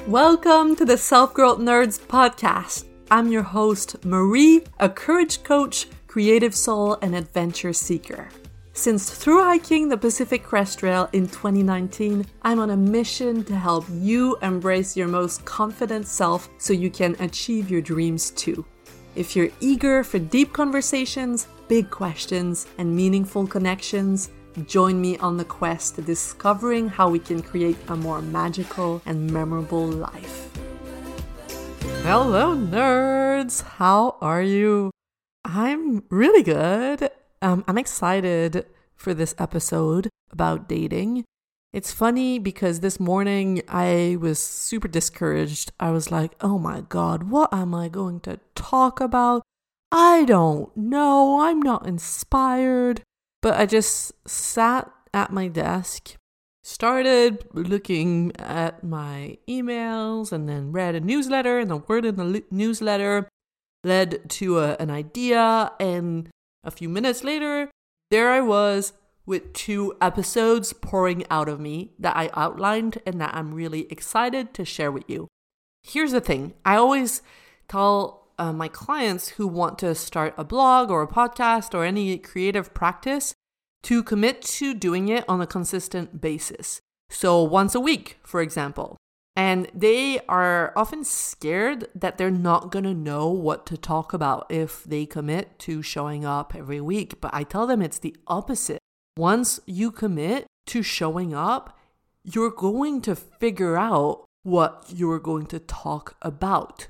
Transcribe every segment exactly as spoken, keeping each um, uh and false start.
Welcome to the Self-Growth Nerds podcast. I'm your host, Marie, a courage coach, creative soul, and adventure seeker. Since through hiking the Pacific Crest Trail in twenty nineteen, I'm on a mission to help you embrace your most confident self so you can achieve your dreams too. If you're eager for deep conversations, big questions, and meaningful connections, join me on the quest to discovering how we can create a more magical and memorable life. Hello, nerds! How are you? I'm really good. Um, I'm excited for this episode about dating. It's funny because this morning I was super discouraged. I was like, oh my God, what am I going to talk about? I don't know. I'm not inspired. But I just sat at my desk, started looking at my emails, and then read a newsletter, and the word in the li- newsletter led to a, an idea, and a few minutes later, there I was with two episodes pouring out of me that I outlined and that I'm really excited to share with you. Here's the thing. I always tell Uh, my clients who want to start a blog or a podcast or any creative practice to commit to doing it on a consistent basis. So once a week, for example. And they are often scared that they're not going to know what to talk about if they commit to showing up every week. But I tell them it's the opposite. Once you commit to showing up, you're going to figure out what you're going to talk about.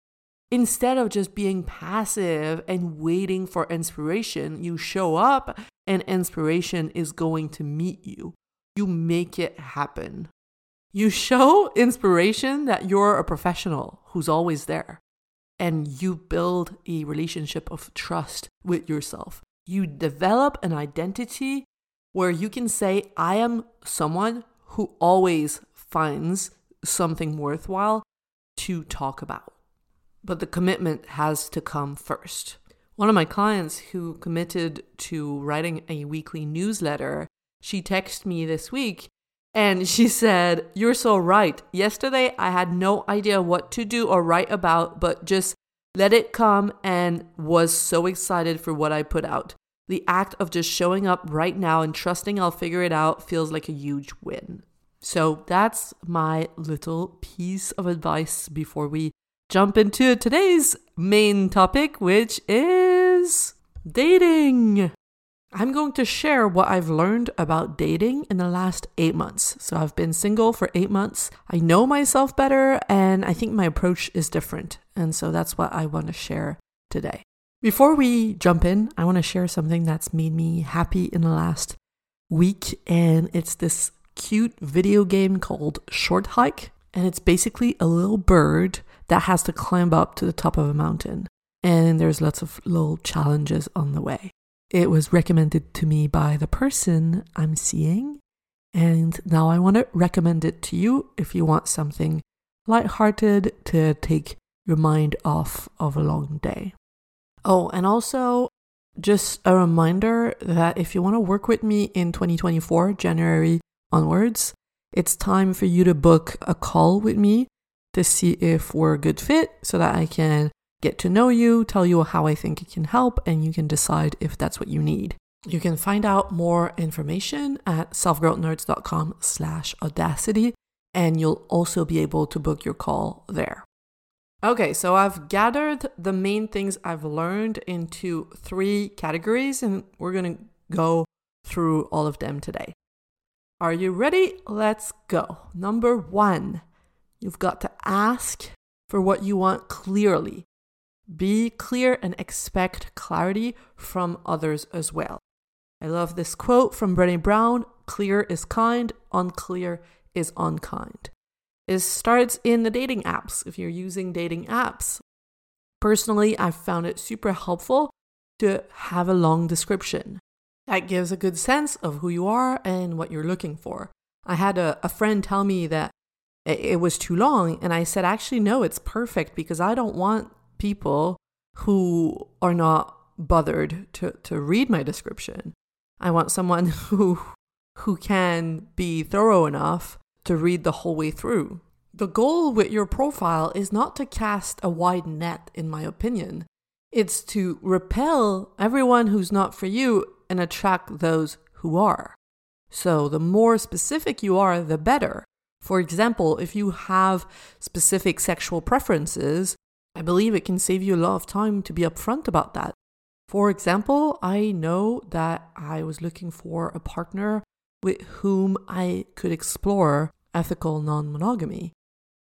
Instead of just being passive and waiting for inspiration, you show up and inspiration is going to meet you. You make it happen. You show inspiration that you're a professional who's always there. And you build a relationship of trust with yourself. You develop an identity where you can say, I am someone who always finds something worthwhile to talk about. But the commitment has to come first. One of my clients who committed to writing a weekly newsletter, she texted me this week and she said, you're so right. Yesterday, I had no idea what to do or write about, but just let it come and was so excited for what I put out. The act of just showing up right now and trusting I'll figure it out feels like a huge win. So that's my little piece of advice before we jump into today's main topic, which is dating. I'm going to share what I've learned about dating in the last eight months. So I've been single for eight months. I know myself better, and I think my approach is different. And so that's what I want to share today. Before we jump in, I want to share something that's made me happy in the last week, and it's this cute video game called Short Hike. And it's basically a little bird that has to climb up to the top of a mountain. And there's lots of little challenges on the way. It was recommended to me by the person I'm seeing. And now I want to recommend it to you if you want something lighthearted to take your mind off of a long day. Oh, and also just a reminder that if you want to work with me in twenty twenty-four, January onwards, it's time for you to book a call with me to see if we're a good fit so that I can get to know you, tell you how I think it can help, and you can decide if that's what you need. You can find out more information at selfgrowthnerds.com slash audacity, and you'll also be able to book your call there. Okay, so I've gathered the main things I've learned into three categories, and we're going to go through all of them today. Are you ready? Let's go. Number one, you've got to ask for what you want clearly. Be clear and expect clarity from others as well. I love this quote from Brené Brown, clear is kind, unclear is unkind. It starts in the dating apps, if you're using dating apps. Personally, I've found it super helpful to have a long description. That gives a good sense of who you are and what you're looking for. I had a, a friend tell me that it, it was too long, and I said, actually, no, it's perfect because I don't want people who are not bothered to, to read my description. I want someone who who can be thorough enough to read the whole way through. The goal with your profile is not to cast a wide net, in my opinion. It's to repel everyone who's not for you and attract those who are. So the more specific you are, the better. For example, if you have specific sexual preferences, I believe it can save you a lot of time to be upfront about that. For example, I know that I was looking for a partner with whom I could explore ethical non-monogamy.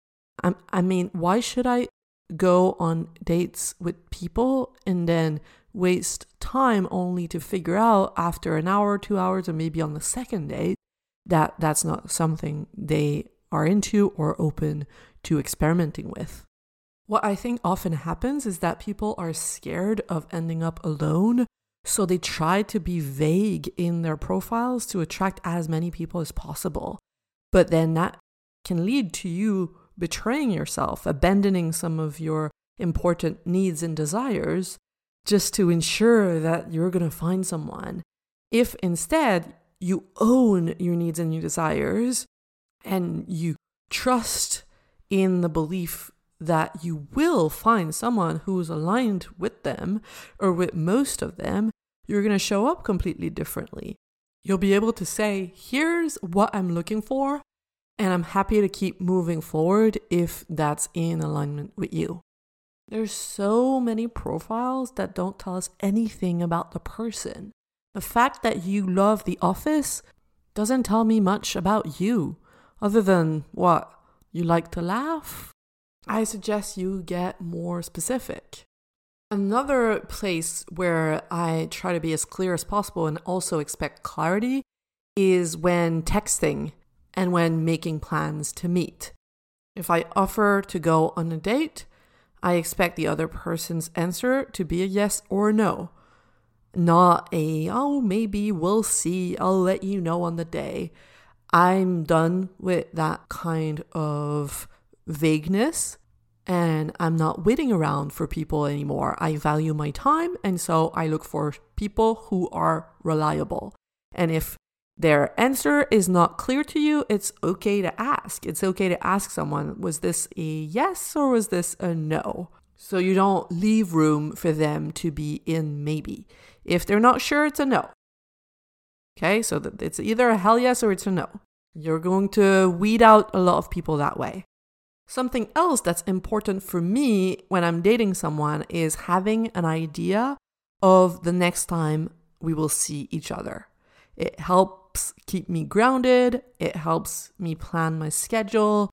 I, I mean, why should I go on dates with people and then waste time only to figure out after an hour, two hours, or maybe on the second date that that's not something they are into or open to experimenting with? What I think often happens is that people are scared of ending up alone, so they try to be vague in their profiles to attract as many people as possible. But then that can lead to you betraying yourself, abandoning some of your important needs and desires just to ensure that you're going to find someone. If instead you own your needs and your desires and you trust in the belief that you will find someone who's aligned with them or with most of them, you're going to show up completely differently. You'll be able to say, here's what I'm looking for, and I'm happy to keep moving forward if that's in alignment with you. There's so many profiles that don't tell us anything about the person. The fact that you love The Office doesn't tell me much about you, other than what? You like to laugh? I suggest you get more specific. Another place where I try to be as clear as possible and also expect clarity is when texting and when making plans to meet. If I offer to go on a date, I expect the other person's answer to be a yes or a no. Not a, oh, maybe, we'll see, I'll let you know on the day. I'm done with that kind of vagueness, and I'm not waiting around for people anymore. I value my time, and so I look for people who are reliable. And if their answer is not clear to you, it's okay to ask. It's okay to ask someone, was this a yes or was this a no? So you don't leave room for them to be in maybe. If they're not sure, it's a no. Okay, so it's either a hell yes or it's a no. You're going to weed out a lot of people that way. Something else that's important for me when I'm dating someone is having an idea of the next time we will see each other. It helps keep me grounded. It helps me plan my schedule.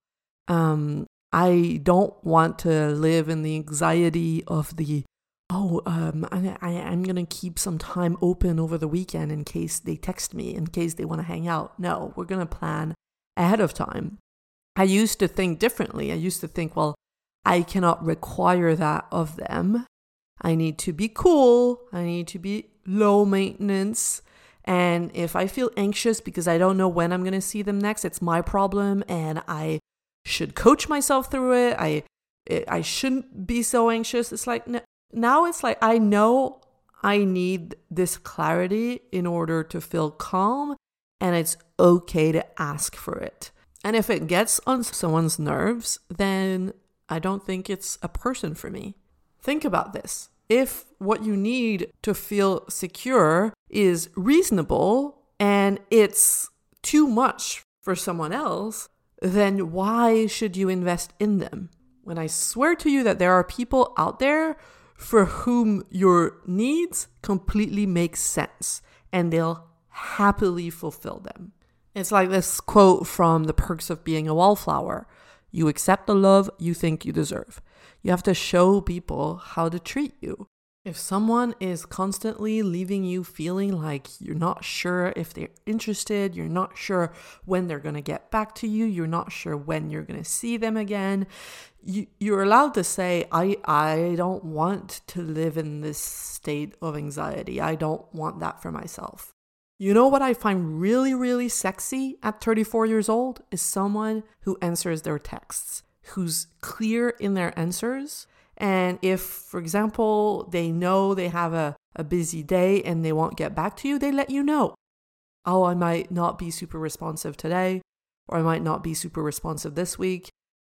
Um, I don't want to live in the anxiety of the, oh, um, I, I, I'm going to keep some time open over the weekend in case they text me, in case they want to hang out. No, we're going to plan ahead of time. I used to think differently. I used to think, well, I cannot require that of them. I need to be cool. I need to be low maintenance. And if I feel anxious because I don't know when I'm going to see them next, it's my problem. And I should coach myself through it. I it, I shouldn't be so anxious. It's like, now it's like, I know I need this clarity in order to feel calm. And it's okay to ask for it. And if it gets on someone's nerves, then I don't think it's a person for me. Think about this. If what you need to feel secure is reasonable and it's too much for someone else, then why should you invest in them? When I swear to you that there are people out there for whom your needs completely make sense and they'll happily fulfill them. It's like this quote from The Perks of Being a Wallflower. You accept the love you think you deserve. You have to show people how to treat you. If someone is constantly leaving you feeling like you're not sure if they're interested, you're not sure when they're going to get back to you, you're not sure when you're going to see them again, you, you're allowed to say, I, I don't want to live in this state of anxiety. I don't want that for myself. You know what I find really, really sexy at thirty-four years old is someone who answers their texts, who's clear in their answers. And if, for example, they know they have a, a busy day and they won't get back to you, they let you know. Oh, I might not be super responsive today, or I might not be super responsive this week.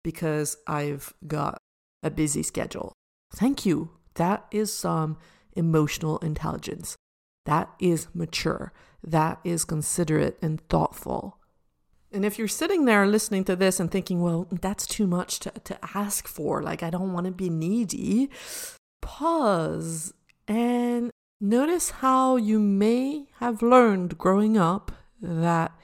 because I've got a busy schedule. Thank you. That is some emotional intelligence. That is mature. That is considerate and thoughtful. And if you're sitting there listening to this and thinking, well, that's too much to, to ask for, like I don't want to be needy, pause and notice how you may have learned growing up that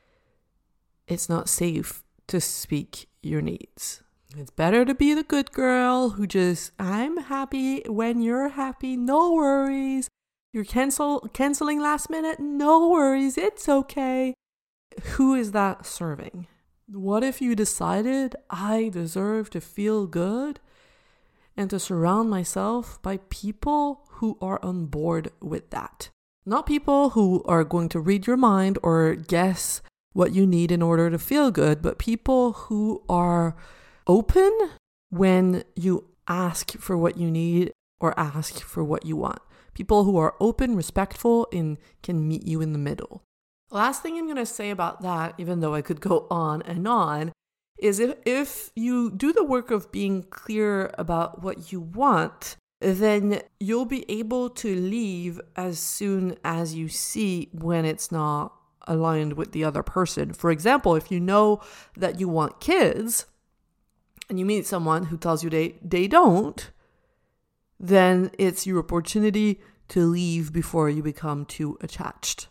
it's not safe to speak your needs. It's better to be the good girl who just, I'm happy when you're happy, no worries. You're cancel canceling last minute, no worries, it's okay. Who is that serving? What if you decided I deserve to feel good and to surround myself by people who are on board with that? Not people who are going to read your mind or guess what you need in order to feel good, but people who are open when you ask for what you need or ask for what you want. People who are open, respectful, and can meet you in the middle. Last thing I'm going to say about that, even though I could go on and on, is if, if you do the work of being clear about what you want, then you'll be able to leave as soon as you see when it's not aligned with the other person. For example, if you know that you want kids and you meet someone who tells you they, they don't, then it's your opportunity to leave before you become too attached.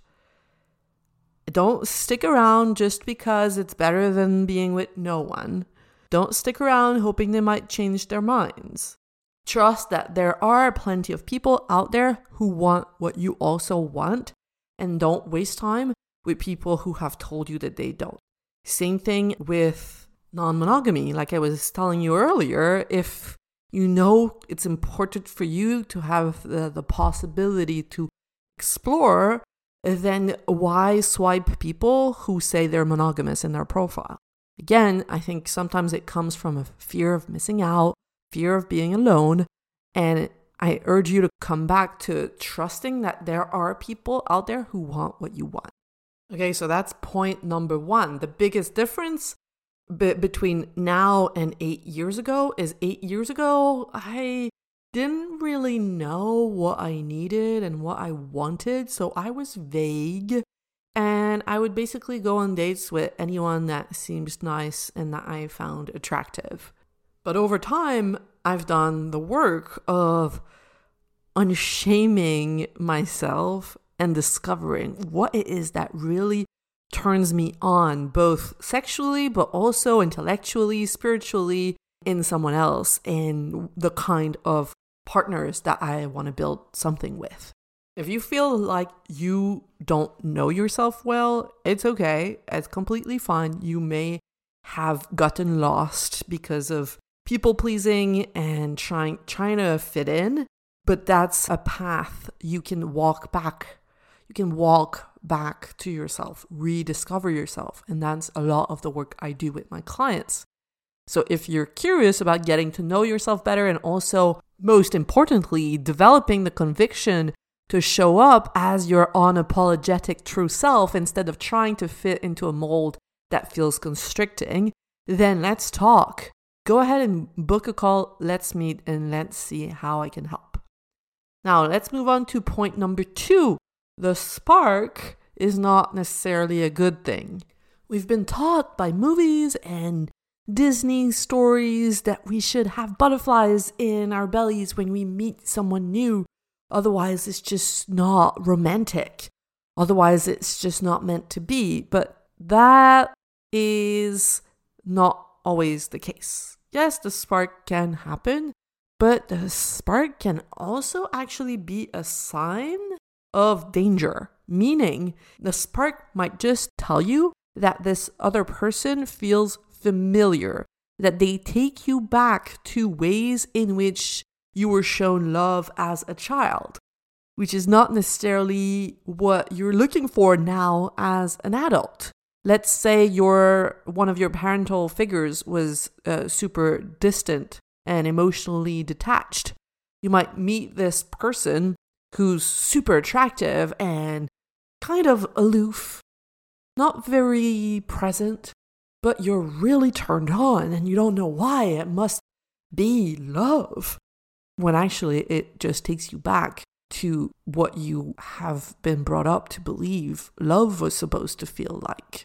Don't stick around just because it's better than being with no one. Don't stick around hoping they might change their minds. Trust that there are plenty of people out there who want what you also want, and don't waste time with people who have told you that they don't. Same thing with non-monogamy. Like I was telling you earlier, if you know it's important for you to have the, the possibility to explore, then why swipe people who say they're monogamous in their profile? Again, I think sometimes it comes from a fear of missing out, fear of being alone, and I urge you to come back to trusting that there are people out there who want what you want. Okay, so that's point number one. The biggest difference be- between now and eight years ago is eight years ago, I didn't really know what I needed and what I wanted, so I was vague, and I would basically go on dates with anyone that seems nice and that I found attractive. But over time, I've done the work of unshaming myself and discovering what it is that really turns me on, both sexually, but also intellectually, spiritually, in someone else, and the kind of partners that I want to build something with. If you feel like you don't know yourself well, it's okay. It's completely fine. You may have gotten lost because of people pleasing and trying trying to fit in, but that's a path you can walk back. You can walk back to yourself, rediscover yourself, and that's a lot of the work I do with my clients. So if you're curious about getting to know yourself better and also, most importantly, developing the conviction to show up as your unapologetic true self instead of trying to fit into a mold that feels constricting, then let's talk. Go ahead and book a call, let's meet, and let's see how I can help. Now, let's move on to point number two. The spark is not necessarily a good thing. We've been taught by movies and Disney stories that we should have butterflies in our bellies when we meet someone new. Otherwise, it's just not romantic. Otherwise, it's just not meant to be. But that is not always the case. Yes, the spark can happen, but the spark can also actually be a sign of danger. Meaning, the spark might just tell you that this other person feels familiar, that they take you back to ways in which you were shown love as a child, which is not necessarily what you're looking for now as an adult. Let's say your one of your parental figures was uh, super distant and emotionally detached. You might meet this person who's super attractive and kind of aloof, not very present, but you're really turned on and you don't know why. It must be love. When actually it just takes you back to what you have been brought up to believe love was supposed to feel like.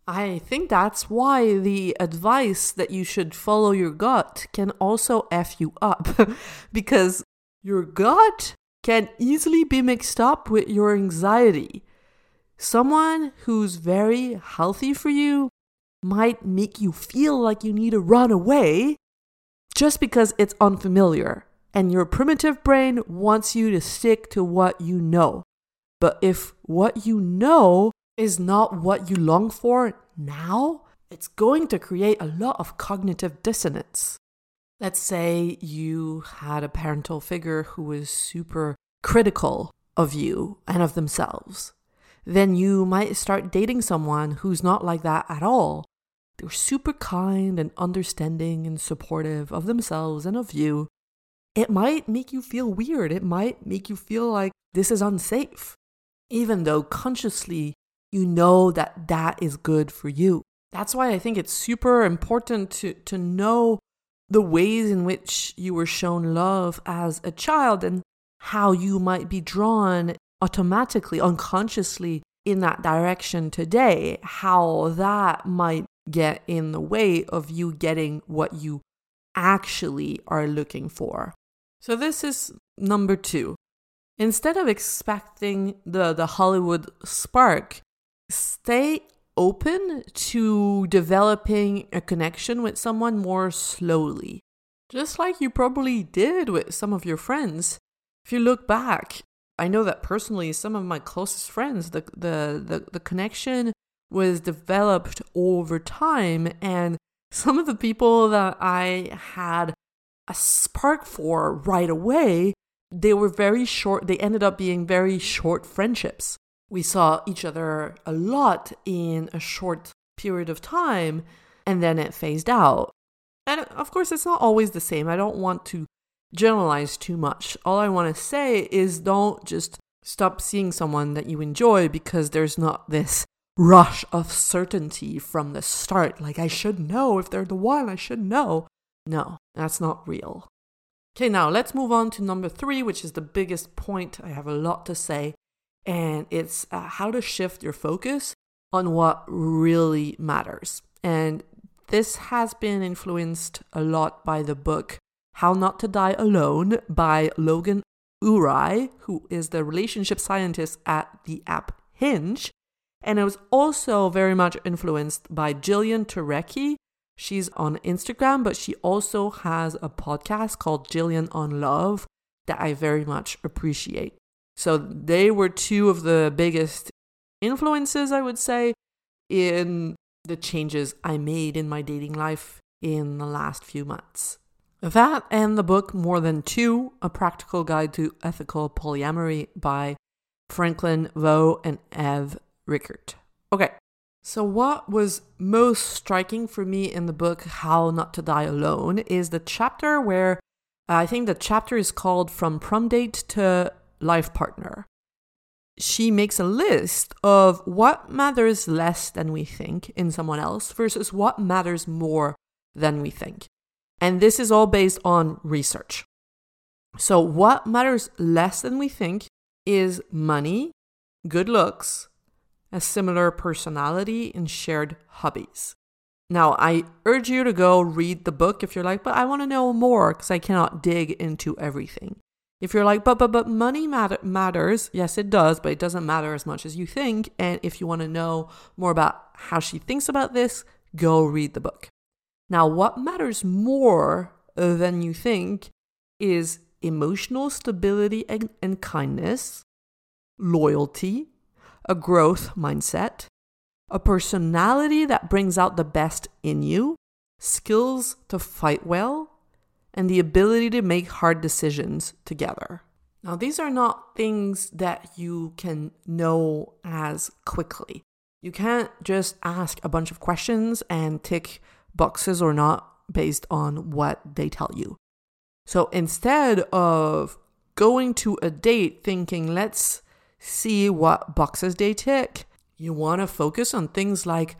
I think that's why the advice that you should follow your gut can also F you up because your gut can easily be mixed up with your anxiety. Someone who's very healthy for you might make you feel like you need to run away just because it's unfamiliar. And your primitive brain wants you to stick to what you know. But if what you know is not what you long for now, it's going to create a lot of cognitive dissonance. Let's say you had a parental figure who was super critical of you and of themselves. Then you might start dating someone who's not like that at all. They're super kind and understanding and supportive of themselves and of you. It might make you feel weird. It might make you feel like this is unsafe, even though consciously you know that that is good for you. That's why I think it's super important to, to know the ways in which you were shown love as a child and how you might be drawn automatically, unconsciously in that direction today, how that might get in the way of you getting what you actually are looking for. So this is number two. Instead of expecting the, the Hollywood spark, stay open to developing a connection with someone more slowly. Just like you probably did with some of your friends. If you look back, I know that personally, some of my closest friends, the the the, the connection was developed over time, and some of the people that I had a spark for right away, they were very short. They ended up being very short friendships. We saw each other a lot in a short period of time, and then it phased out. And of course, it's not always the same. I don't want to generalize too much. All I want to say is don't just stop seeing someone that you enjoy because there's not this rush of certainty from the start. Like, I should know if they're the one, I should know. No, that's not real. Okay, now let's move on to number three, which is the biggest point. I have a lot to say. And it's uh, how to shift your focus on what really matters. And this has been influenced a lot by the book How Not to Die Alone by Logan Ury, who is the relationship scientist at the app Hinge. And it was also very much influenced by Jillian Turecki. She's on Instagram, but she also has a podcast called Jillian on Love that I very much appreciate. So they were two of the biggest influences, I would say, in the changes I made in my dating life in the last few months. That and the book More Than Two, A Practical Guide to Ethical Polyamory by Franklin Vo and Ev Rickert. Okay, so what was most striking for me in the book How Not to Die Alone is the chapter where, uh, I think the chapter is called From Prom Date to Life Partner. She makes a list of what matters less than we think in someone else versus what matters more than we think. And this is all based on research. So what matters less than we think is money, good looks, a similar personality, and shared hobbies. Now, I urge you to go read the book if you're like, but I want to know more because I cannot dig into everything. If you're like, but but but money matter, matters, yes it does, but it doesn't matter as much as you think. And if you want to know more about how she thinks about this, go read the book. Now, what matters more than you think is emotional stability and, and kindness, loyalty, a growth mindset, a personality that brings out the best in you, skills to fight well, and the ability to make hard decisions together. Now, these are not things that you can know as quickly. You can't just ask a bunch of questions and tick boxes or not based on what they tell you. So instead of going to a date thinking, let's see what boxes they tick, you want to focus on things like,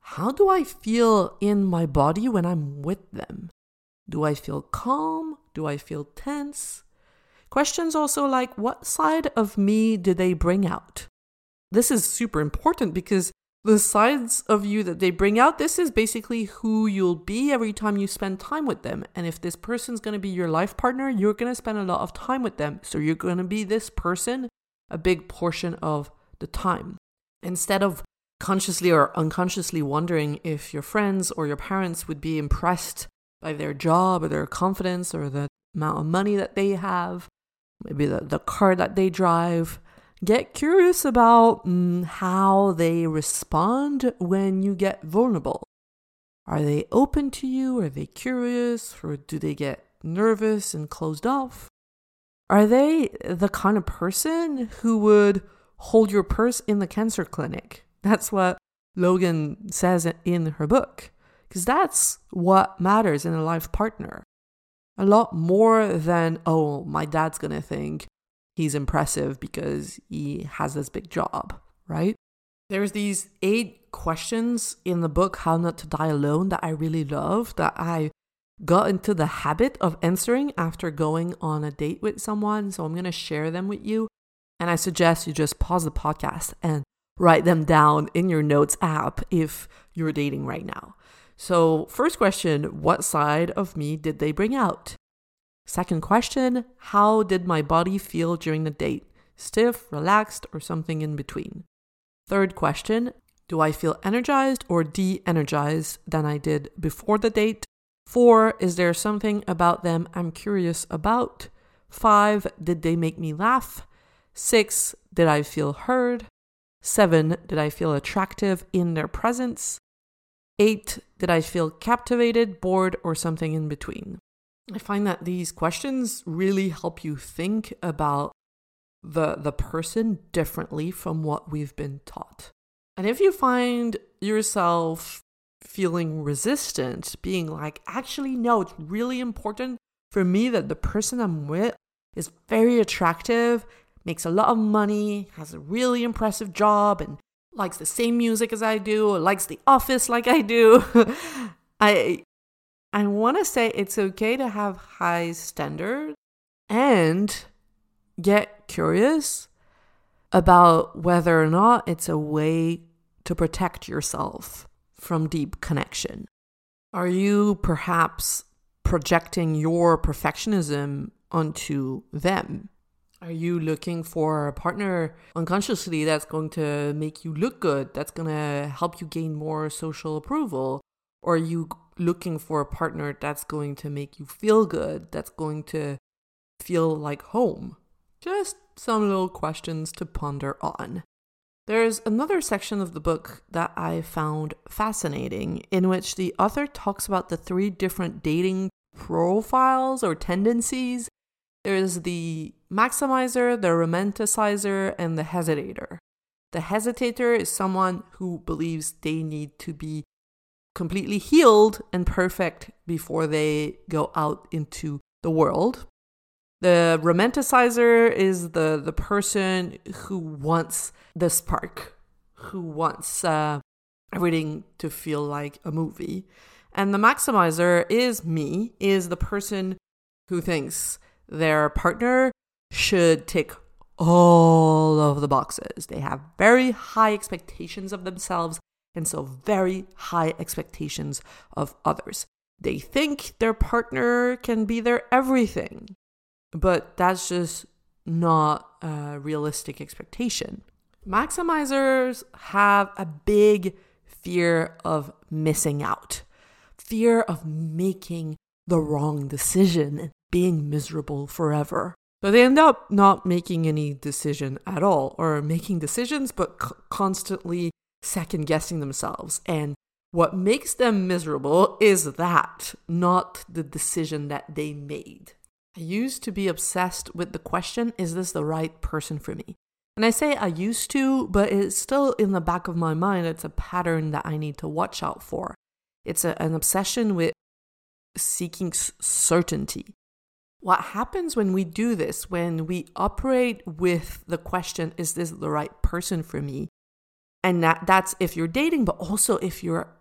how do I feel in my body when I'm with them? Do I feel calm? Do I feel tense? Questions also like, what side of me do they bring out? This is super important because the sides of you that they bring out, this is basically who you'll be every time you spend time with them. And if this person's going to be your life partner, you're going to spend a lot of time with them. So you're going to be this person a big portion of the time. Instead of consciously or unconsciously wondering if your friends or your parents would be impressed by their job or their confidence or the amount of money that they have, maybe the, the car that they drive, get curious about mm, how they respond when you get vulnerable. Are they open to you? Are they curious? Or do they get nervous and closed off? Are they the kind of person who would hold your purse in the cancer clinic? That's what Logan says in her book. Because that's what matters in a life partner. A lot more than, oh, my dad's going to think he's impressive because he has this big job, right? There's these eight questions in the book, How Not to Die Alone, that I really love, that I got into the habit of answering after going on a date with someone. So I'm going to share them with you. And I suggest you just pause the podcast and write them down in your notes app if you're dating right now. So first question, what side of me did they bring out? Second question, how did my body feel during the date? Stiff, relaxed, or something in between? Third question, do I feel energized or de-energized than I did before the date? Four, is there something about them I'm curious about? Five, did they make me laugh? Six, did I feel heard? Seven, did I feel attractive in their presence? Eight, did I feel captivated, bored, or something in between? I find that these questions really help you think about the, the person differently from what we've been taught. And if you find yourself feeling resistant, being like, actually, no, it's really important for me that the person I'm with is very attractive, makes a lot of money, has a really impressive job, and likes the same music as I do, or likes The Office like I do. I I want to say it's okay to have high standards and get curious about whether or not it's a way to protect yourself from deep connection. Are you perhaps projecting your perfectionism onto them? Are you looking for a partner unconsciously that's going to make you look good, that's going to help you gain more social approval? Or are you looking for a partner that's going to make you feel good, that's going to feel like home? Just some little questions to ponder on. There's another section of the book that I found fascinating in which the author talks about the three different dating profiles or tendencies. There's the maximizer, the romanticizer, and the hesitator. The hesitator is someone who believes they need to be completely healed and perfect before they go out into the world. The romanticizer is the, the person who wants the spark, who wants uh, everything to feel like a movie. And the maximizer is me, is the person who thinks their partner should tick all of the boxes. They have very high expectations of themselves and so very high expectations of others. They think their partner can be their everything, but that's just not a realistic expectation. Maximizers have a big fear of missing out, fear of making the wrong decision and being miserable forever. So they end up not making any decision at all, or making decisions but c- constantly second guessing themselves. And what makes them miserable is that, not the decision that they made. I used to be obsessed with the question, is this the right person for me? And I say I used to, but it's still in the back of my mind. It's a pattern that I need to watch out for. It's a, an obsession with seeking s- certainty. What happens when we do this, when we operate with the question, is this the right person for me? And that, that's if you're dating, but also if you're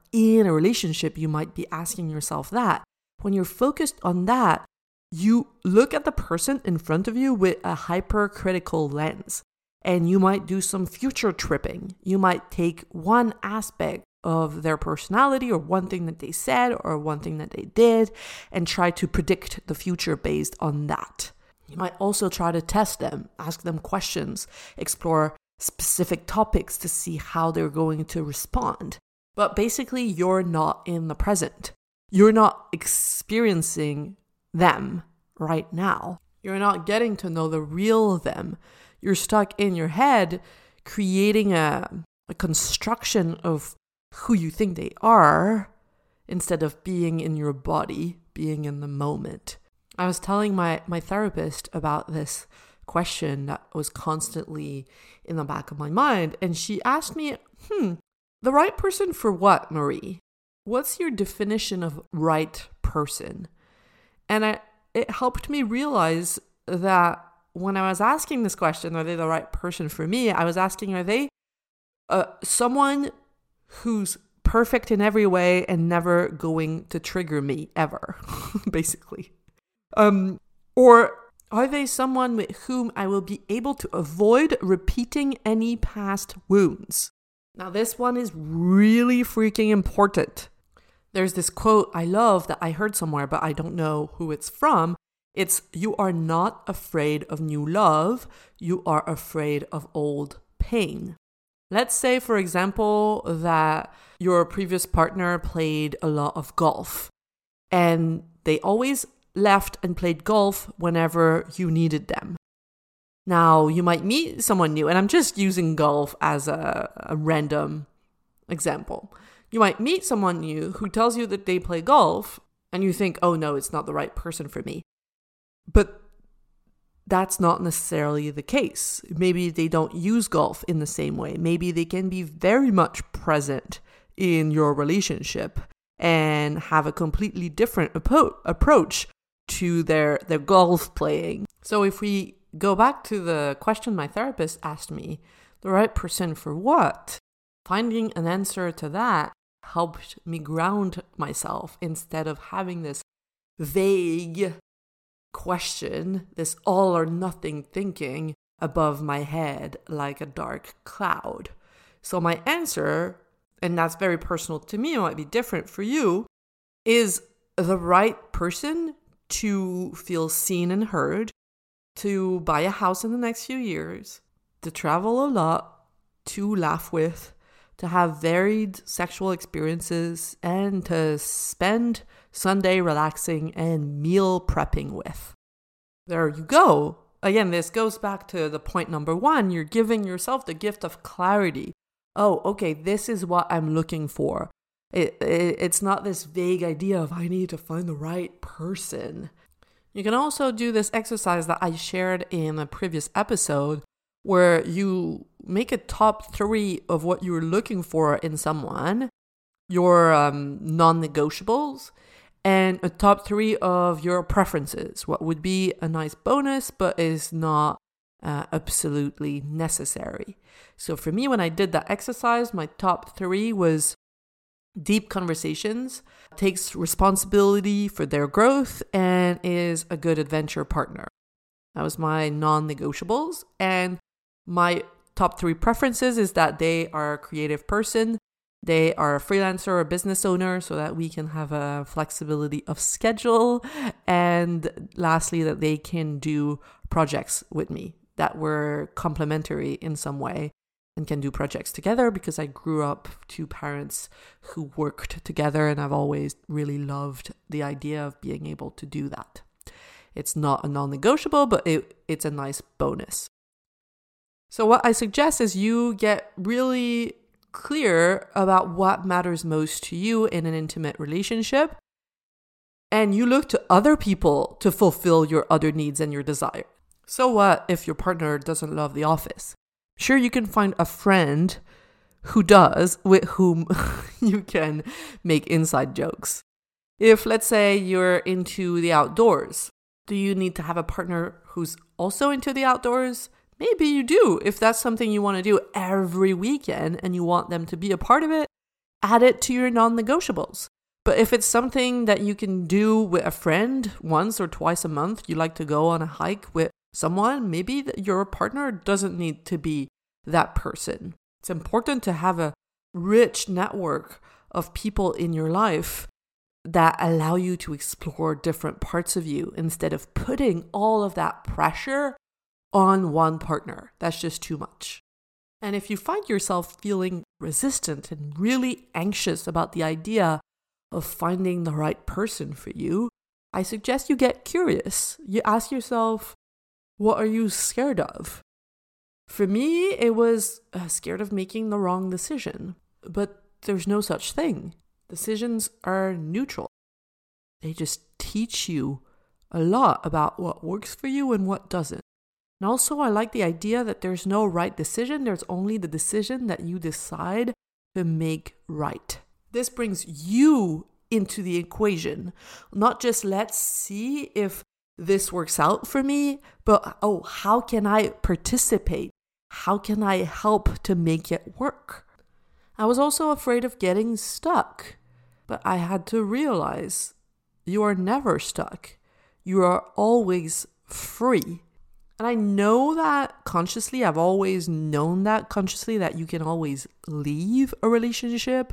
in a relationship, you might be asking yourself that. When you're focused on that, you look at the person in front of you with a hypercritical lens, and you might do some future tripping. You might take one aspect of their personality or one thing that they said or one thing that they did and try to predict the future based on that. You might also try to test them, ask them questions, explore specific topics to see how they're going to respond. But basically, you're not in the present. You're not experiencing them right now. You're not getting to know the real them. You're stuck in your head creating a, a construction of who you think they are instead of being in your body, being in the moment. I was telling my, my therapist about this question that was constantly in the back of my mind. And she asked me, hmm, the right person for what, Marie? What's your definition of right person? And I, it helped me realize that when I was asking this question, are they the right person for me? I was asking, are they uh, someone who's perfect in every way and never going to trigger me ever, basically? Um, or are they someone with whom I will be able to avoid repeating any past wounds? Now, this one is really freaking important. There's this quote I love that I heard somewhere, but I don't know who it's from. It's, you are not afraid of new love. You are afraid of old pain. Let's say, for example, that your previous partner played a lot of golf and they always left and played golf whenever you needed them. Now, you might meet someone new, and I'm just using golf as a, a random example. You might meet someone new who tells you that they play golf, and you think, oh no, it's not the right person for me. But that's not necessarily the case. Maybe they don't use golf in the same way. Maybe they can be very much present in your relationship and have a completely different apo- approach to their, their golf playing. So if we go back to the question my therapist asked me, the right person for what? Finding an answer to that helped me ground myself instead of having this vague question, this all or nothing thinking above my head like a dark cloud. So my answer, and that's very personal to me, it might be different for you, is the right person to feel seen and heard, to buy a house in the next few years, to travel a lot, to laugh with, to have varied sexual experiences, and to spend Sunday relaxing and meal prepping with. There you go. Again, this goes back to the point number one. You're giving yourself the gift of clarity. Oh, okay, this is what I'm looking for. It, it It's not this vague idea of I need to find the right person. You can also do this exercise that I shared in a previous episode where you make a top three of what you're looking for in someone, your um, non-negotiables, and a top three of your preferences. What would be a nice bonus but is not uh, absolutely necessary. So for me, when I did that exercise, my top three was deep conversations, takes responsibility for their growth, and is a good adventure partner. That was my non-negotiables. And my top three preferences is that they are a creative person, they are a freelancer or a business owner so that we can have a flexibility of schedule, and lastly, that they can do projects with me that were complementary in some way and can do projects together, because I grew up to parents who worked together and I've always really loved the idea of being able to do that. It's not a non-negotiable, but it, it's a nice bonus. So what I suggest is you get really clear about what matters most to you in an intimate relationship, and you look to other people to fulfill your other needs and your desire. So what if your partner doesn't love The Office? Sure, you can find a friend who does, with whom you can make inside jokes. If, let's say, you're into the outdoors, do you need to have a partner who's also into the outdoors? Maybe you do. If that's something you want to do every weekend and you want them to be a part of it, add it to your non-negotiables. But if it's something that you can do with a friend once or twice a month, you like to go on a hike with someone, maybe your partner doesn't need to be that person. It's important to have a rich network of people in your life that allow you to explore different parts of you instead of putting all of that pressure on one partner. That's just too much. And if you find yourself feeling resistant and really anxious about the idea of finding the right person for you, I suggest you get curious. You ask yourself, what are you scared of? For me, it was uh, scared of making the wrong decision. But there's no such thing. Decisions are neutral. They just teach you a lot about what works for you and what doesn't. And also, I like the idea that there's no right decision. There's only the decision that you decide to make right. This brings you into the equation. Not just let's see if this works out for me, but oh, how can I participate? How can I help to make it work? I was also afraid of getting stuck, but I had to realize you are never stuck. You are always free. And I know that consciously, I've always known that consciously, that you can always leave a relationship.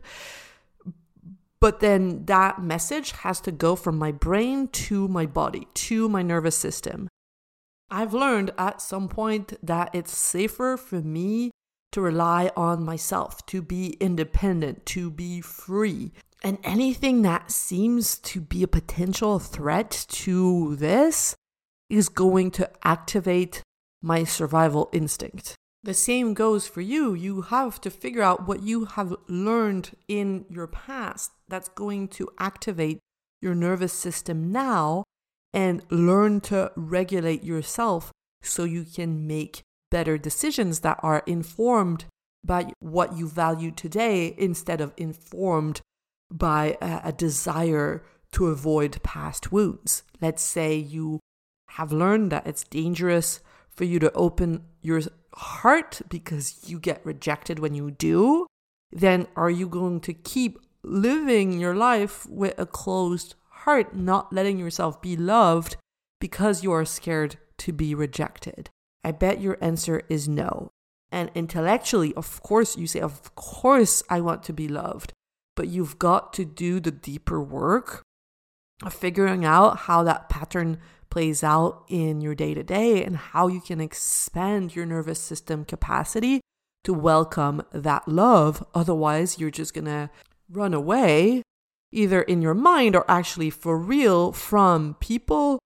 But then that message has to go from my brain to my body, to my nervous system. I've learned at some point that it's safer for me to rely on myself, to be independent, to be free. And anything that seems to be a potential threat to this is going to activate my survival instinct. The same goes for you. You have to figure out what you have learned in your past that's going to activate your nervous system now and learn to regulate yourself so you can make better decisions that are informed by what you value today instead of informed by a, a desire to avoid past wounds. Let's say you have learned that it's dangerous for you to open your heart because you get rejected when you do. Then are you going to keep living your life with a closed heart, not letting yourself be loved because you are scared to be rejected? I bet your answer is no. And intellectually, of course, you say, of course I want to be loved. But you've got to do the deeper work of figuring out how that pattern plays out in your day-to-day and how you can expand your nervous system capacity to welcome that love. Otherwise, you're just going to run away, either in your mind or actually for real, from people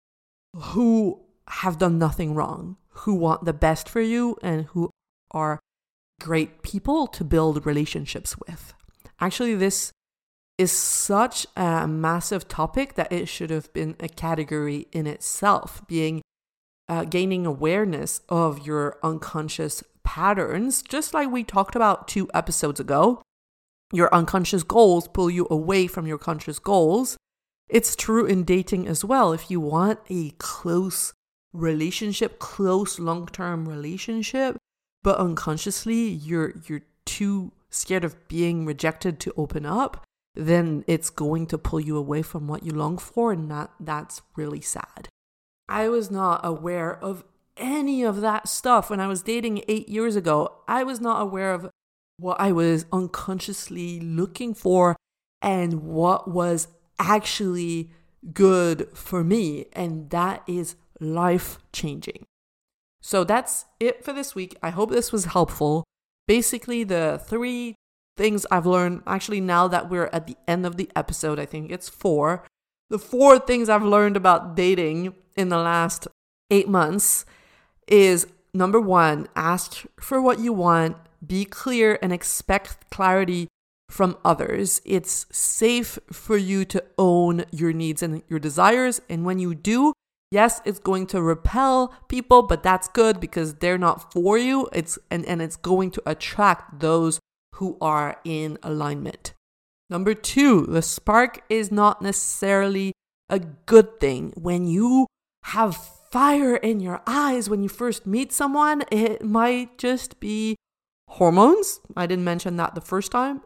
who have done nothing wrong, who want the best for you and who are great people to build relationships with. Actually, this is such a massive topic that it should have been a category in itself, being uh, gaining awareness of your unconscious patterns, just like we talked about two episodes ago. Your unconscious goals pull you away from your conscious goals. It's true in dating as well. If you want a close relationship, close long-term relationship, but unconsciously you're you're too scared of being rejected to open up, then it's going to pull you away from what you long for, and that that's really sad. I was not aware of any of that stuff when I was dating eight years ago. I was not aware of what I was unconsciously looking for and what was actually good for me, and that is life-changing. So that's it for this week. I hope this was helpful. Basically, the three things I've learned, actually now that we're at the end of the episode, I think it's four. The four things I've learned about dating in the last eight months is, number one, ask for what you want, be clear and expect clarity from others. It's safe for you to own your needs and your desires. And when you do, yes, it's going to repel people, but that's good because they're not for you. It's and, and it's going to attract those who are in alignment. Number two, the spark is not necessarily a good thing. When you have fire in your eyes when you first meet someone, it might just be hormones. I didn't mention that the first time.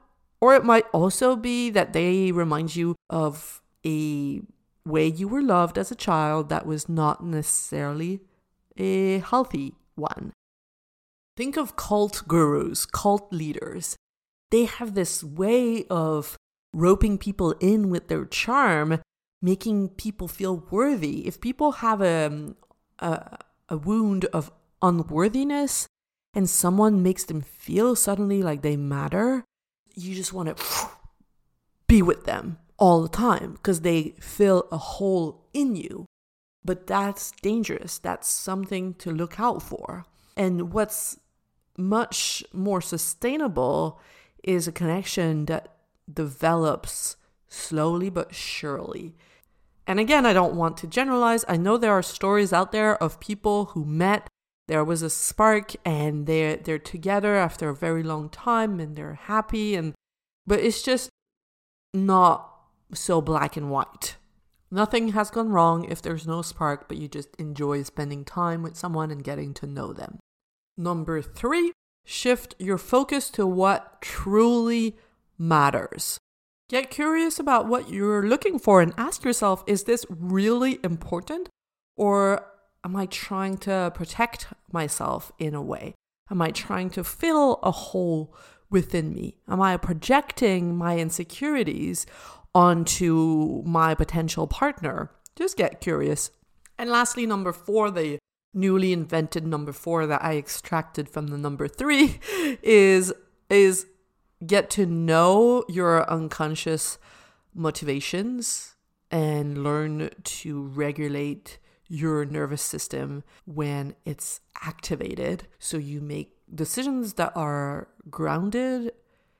Or it might also be that they remind you of a way you were loved as a child that was not necessarily a healthy one. Think of cult gurus, cult leaders. They have this way of roping people in with their charm, making people feel worthy. If people have a, a, a wound of unworthiness and someone makes them feel suddenly like they matter, you just want to be with them all the time because they fill a hole in you. But that's dangerous. That's something to look out for. And what's much more sustainable is a connection that develops slowly but surely. And again, I don't want to generalize. I know there are stories out there of people who met, there was a spark, and they're, they're together after a very long time and they're happy. And but it's just not so black and white. Nothing has gone wrong if there's no spark, but you just enjoy spending time with someone and getting to know them. Number three, shift your focus to what truly matters. Get curious about what you're looking for and ask yourself, is this really important? Or am I trying to protect myself in a way? Am I trying to fill a hole within me? Am I projecting my insecurities onto my potential partner? Just get curious. And lastly, number four, the newly invented number four that I extracted from the number three is, is get to know your unconscious motivations and learn to regulate your nervous system when it's activated. So you make decisions that are grounded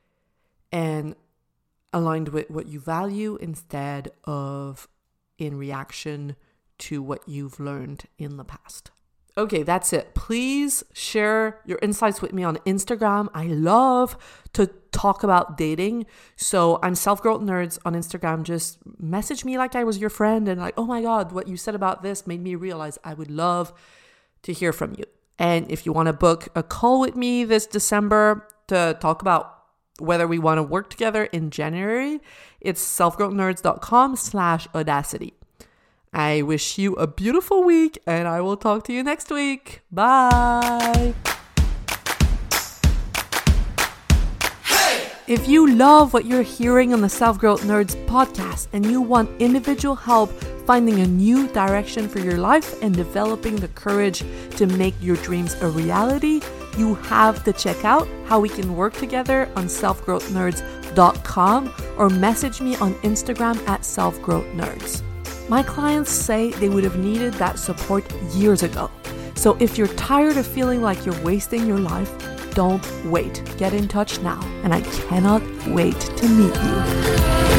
and aligned with what you value instead of in reaction to what you've learned in the past. Okay, that's it. Please share your insights with me on Instagram. I love to talk about dating. So I'm Self-Growth Nerds on Instagram. Just message me like I was your friend and like, oh my God, what you said about this made me realize I would love to hear from you. And if you want to book a call with me this December to talk about whether we want to work together in January, it's selfgrowthnerds.com slash audacity. I wish you a beautiful week and I will talk to you next week. Bye. Hey! If you love what you're hearing on the Self-Growth Nerds podcast and you want individual help finding a new direction for your life and developing the courage to make your dreams a reality, you have to check out how we can work together on self growth nerds dot com or message me on Instagram at selfgrowthnerds. My clients say they would have needed that support years ago. So if you're tired of feeling like you're wasting your life, don't wait. Get in touch now, and I cannot wait to meet you.